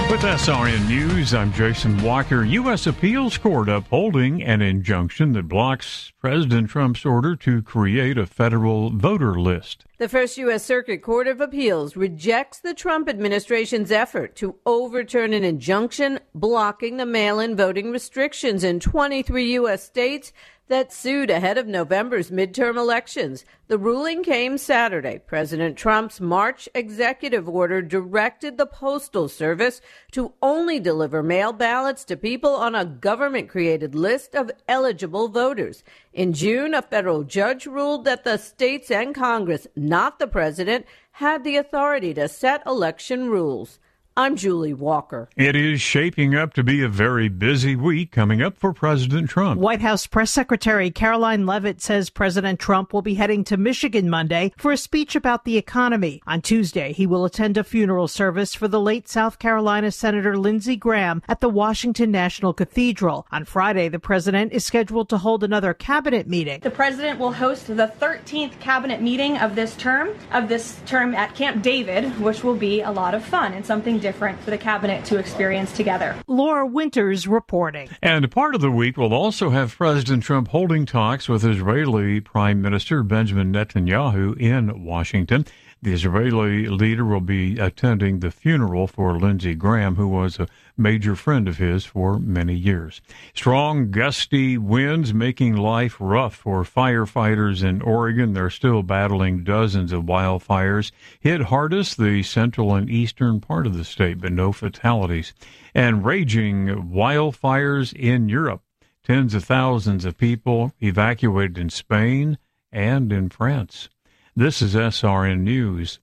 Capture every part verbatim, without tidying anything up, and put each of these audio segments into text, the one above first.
With S R N News, I'm Jason Walker. U S appeals court upholding an injunction that blocks President Trump's order to create a federal voter list. The First U S Circuit Court of Appeals rejects the Trump administration's effort to overturn an injunction blocking the mail-in voting restrictions in twenty-three U S states that sued ahead of November's midterm elections. The ruling came Saturday. President Trump's March executive order directed the Postal Service to only deliver mail ballots to people on a government-created list of eligible voters. In June, a federal judge ruled that the states and Congress, not the president, had the authority to set election rules. I'm Julie Walker. It is shaping up to be a very busy week coming up for President Trump. White House Press Secretary Caroline Leavitt says President Trump will be heading to Michigan Monday for a speech about the economy. On Tuesday, he will attend a funeral service for the late South Carolina Senator Lindsey Graham at the Washington National Cathedral. On Friday, the president is scheduled to hold another cabinet meeting. The president will host the thirteenth cabinet meeting of this term, of this term at Camp David, which will be a lot of fun and something different. different for the cabinet to experience together. Laura Winters reporting. And part of the week will also have President Trump holding talks with Israeli Prime Minister Benjamin Netanyahu in Washington. The Israeli leader will be attending the funeral for Lindsey Graham, who was a major friend of his for many years. Strong, gusty winds making life rough for firefighters in Oregon. They're still battling dozens of wildfires. Hit hardest the central and eastern part of the state, but no fatalities. And raging wildfires in Europe. Tens of thousands of people evacuated in Spain and in France. This is S R N News.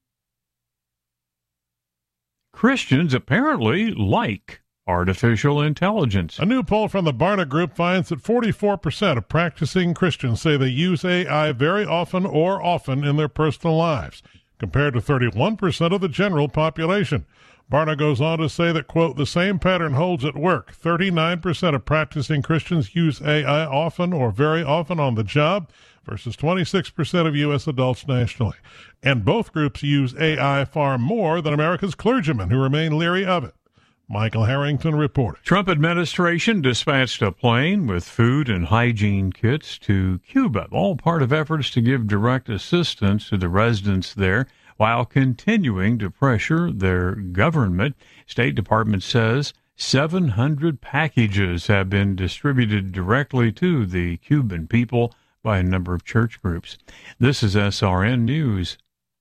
Christians apparently like artificial intelligence. A new poll from the Barna Group finds that forty-four percent of practicing Christians say they use A I very often or often in their personal lives, compared to thirty-one percent of the general population. Barna goes on to say that, quote, the same pattern holds at work. thirty-nine percent of practicing Christians use A I often or very often on the job, versus twenty-six percent of U S adults nationally. And both groups use A I far more than America's clergymen, who remain leery of it. Michael Harrington reported. Trump administration dispatched a plane with food and hygiene kits to Cuba, all part of efforts to give direct assistance to the residents there while continuing to pressure their government. State Department says seven hundred packages have been distributed directly to the Cuban people by a number of church groups. This is S R N News.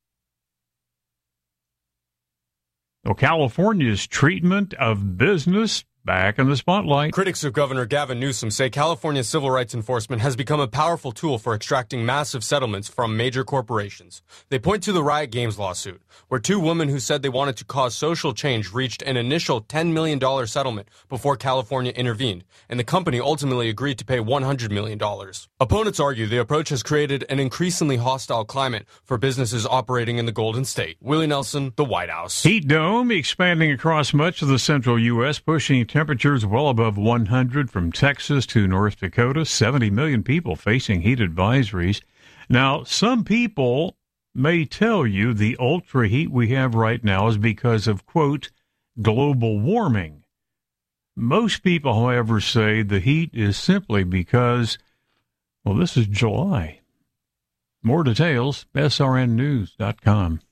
Well, California's treatment of business back in the spotlight. Critics of Governor Gavin Newsom say California's civil rights enforcement has become a powerful tool for extracting massive settlements from major corporations. They point to the Riot Games lawsuit, where two women who said they wanted to cause social change reached an initial ten million dollars settlement before California intervened, and the company ultimately agreed to pay one hundred million dollars. Opponents argue the approach has created an increasingly hostile climate for businesses operating in the Golden State. Willie Nelson, the White House. Heat dome expanding across much of the central U S, pushing temperatures well above one hundred from Texas to North Dakota. seventy million people facing heat advisories. Now, some people may tell you the ultra heat we have right now is because of, quote, global warming. Most people, however, say the heat is simply because, well, this is July. More details, S R N news dot com.